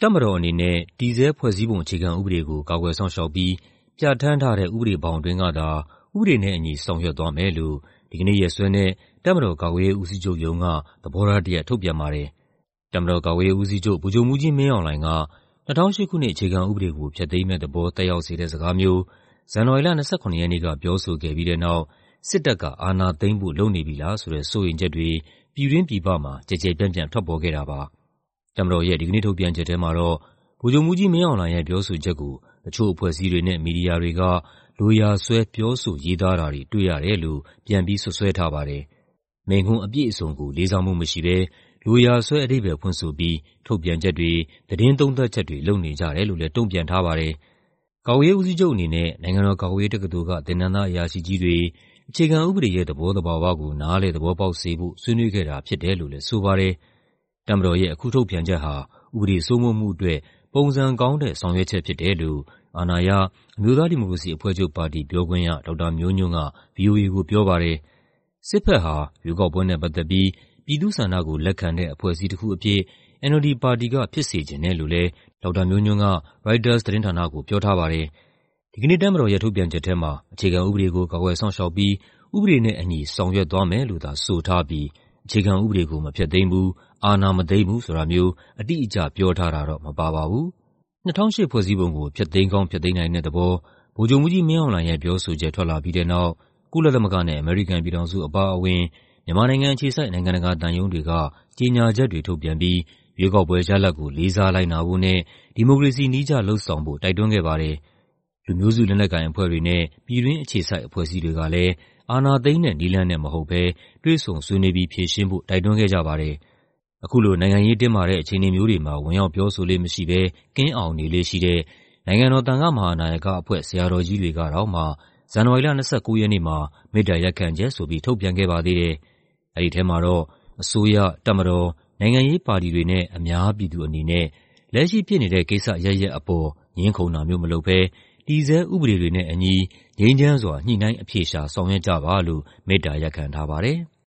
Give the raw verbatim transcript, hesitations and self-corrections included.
တပ်မတော်အနေနဲ့တည်ဆဲဖွဲ့စည်းပုံအခြေခံဥပဒေကိုကာကွယ်စောင့်ရှောက်ပြီးပြဌာန်းထားတဲ့ဥပဒေဘောင်အတွင်းကသာဥပဒေနဲ့အညီဆောင်ရွက်သွားမယ်လို့ဒီကနေ့ရက်စွဲနဲ့တပ်မတော်ကာကွယ်ရေးဦးစီးချုပ်ရုံးကသဘောထားတရပ်ထုတ်ပြန်ပါတယ်။တပ်မတော်ကာကွယ်ရေးဦးစီးချုပ်ဗိုလ်ချုပ်မှူးကြီးမင်းအောင်လှိုင်က၂၀၀၈ခုနှစ်အခြေခံဥပဒေကိုဖျက်သိမ်းမယ့်သဘောသက်ရောက်စေတဲ့စကားမျိုးဇန်နဝါရီလ၂၇ရက်နေ့ကပြောဆိုခဲ့ပြီးတဲ့နောက်စစ်တပ်ကအာဏာသိမ်းဖို့လုပ်နေပြီလားဆိုတဲ့စိုးရိမ်ချက်တွေပြည်တွင်းပြည်ပမှာကျယ်ကျယ်ပြန့်ပြန့်ထွက်ပေါ်ခဲ့တာပါ။တပ်မတော်ရဲ့ဒီကနေ့ထုတ်ပြန်ချက်ထဲမှာတော့ဗိုလ်ချုပ်မှူးကြီးမင်းအောင်လှိုင်ရဲ့ပြောဆိုချက်ကိုတချို့အဖွဲ့အစည်းတွေနဲ့မီဒီယာတွေကလိုရာဆွဲပြောဆိုရေးသားတာတွေတွေ့ရတယ်လို့ပြန်ပြီးစွပ်စွဲထားပါတယ်။မိန့်ခွန်းအပြည့်အစုံကိုလေးစားမှုမရှိဘဲလိုရာဆွဲအဓိပ္ပာယ်ဖွင့်ဆိုပြီးထုတ်ပြန်ချက်တွေသတင်းသုံးသပ်ချက်တွေလုပ်နေကြတယ်လို့လည်းတုံ့ပြန်ထားပါတယ်။ကာကွယ်ရေးဦးစီးချုပ်အနေနဲ့နိုင်ငံတော်ကာကွယ်ရေးတက္ကသိုလ်ကသင်တန်းသားအရာရှိကြီးတွေအခြေခံဥပဒေရဲ့သဘောသဘာဝကိုနားလည်သဘောပေါက်စေဖို့ဆွေးနွေးခဲ့တာဖြစ်တယ်လို့လည်းဆိုပါတယ်။တပ်မတော်ရဲ့အခုထုတ်ပြန်ချက်ဟာဥပဒေစိုးမိုးမှုအတွက်ပုံစံကောင်းတဲ့ဆောင်ရွက်ချက်ဖြစ်တယ်လို့အာဏာရအမျိုးသားဒီမိုကရေစီအဖွဲ့ချုပ်ပါတီပြောခွင့်ရဒေါက်တာမျိုးညွန့်က ဗွီအိုအေကိုပြောပါတယ်။စစ်ဘက်ဟာရွေးကောက်ပွဲနဲ့ပတ်သက်ပြီးပြည်သူ့ဆန္ဒကိုလက်ခံတဲ့အဖွဲ့အစည်းတစ်ခုအဖြစ် အန် အယ်လ် ဒီ ပါတီကဖြစ်စေချင်တယ်လို့လည်းဒေါက်တာမျိုးညွန့်က ရိုက်တာသတင်းဌာနကိုပြောထားပါတယ်။ဒီကနေ့တပ်မတော်ရဲ့ထုတ်ပြန်ချက်ထဲမှာအခြေခံဥပဒေကိုကာကွယ်စောင့်ရှောက်ပြီးဥပဒေနဲ့အညီဆောင်ရွက်သွားမယ်လို့သာဆိုထားပြီးအခြေခံဥပဒေကိုမဖျက်သိမ်းဘူးအာဏာမသိမ်းဘူးဆိုတာမျိုးအတိအကျပြောထားတာတော့မပါပါဘူး။၂၀၀၈ဖွဲ့စည်းပုံကိုဖျက်သိမ်းကောင်းဖျက်သိမ်းနိုင်တဲ့သဘောဗိုလ်ချုပ်မှူးကြီးမင်းအောင်လှိုင်ရဲ့ပြောဆိုချက်ထွက်လာပြီးတဲ့နောက်ကုလသမဂ္ဂနဲ့အမေရိကန်ပြည်ထောင်စုအပါအဝင်မြန်မာနိုင်ငံအခြေစိုက်နိုင်ငံတကာသံရုံးတွေကကြေညာချက်တွေထုတ်ပြန်ပြီးရွေးကောက်ပွဲရလဒ်ကိုလေးစားလိုက်နာဖို့နဲ့ဒီမိုကရေစီနည်းကျလုပ်ဆောင်ဖို့တိုက်တွန်းခဲ့ပါတယ်။လူမျိုးစုလက်နက်ကိုင်အဖွဲ့တွေနဲ့ပြည်တွင်းအခြေစိုက်အဖွဲ့အစည်းတွေကလည်းအာဏာသိမ်းတဲ့နည်းလမ်းနဲ့မဟုတ်ဘဲတွေ့ဆုံဆွေးနွေးပြီးဖြေရှင်းဖို့တိုက်တွန်းခဲ့ကြပါတယ်။အခုလိုနိုင်ငံရေးတင်းမာတဲ့အခြေအနေမျိုးတွေမှာဝင်ရောက်ပြောဆိုလေ့မရှိဘဲကင်းအောင်နေလေ့ရှိတဲ့နိုင်ငံတော်သံဃမဟာနာယကအဖွဲ့ဆရာတော်ကြီးတွေကတောင်မှဇန်နဝါရီလ၂၉ရက်နေ့မှာမေတ္တာရပ်ခံချက်ဆိုပြီးထုတ်ပြန်ခဲ့ပါသေးတယ်။အဲဒီထဲမှာတော့အစိုးရ၊တပ်မတော်၊နိုင်ငံရေးပါတီတွေနဲ့အများပြည်သူအနေနဲ့လက်ရှိဖြစ်နေတဲ့ကိစ္စရပ်ရပ်အပေါ်ငြင်းခုန်တာမျိုးမလုပ်ဘဲတည်ဆဲဥပဒေတွေနဲ့အညီငြိမ်းချမ်းစွာညှိနှိုင်းအဖြေရှာဆောင်ရွက်ကြပါလို့မေတ္တာရပ်ခံထားပါတယ်။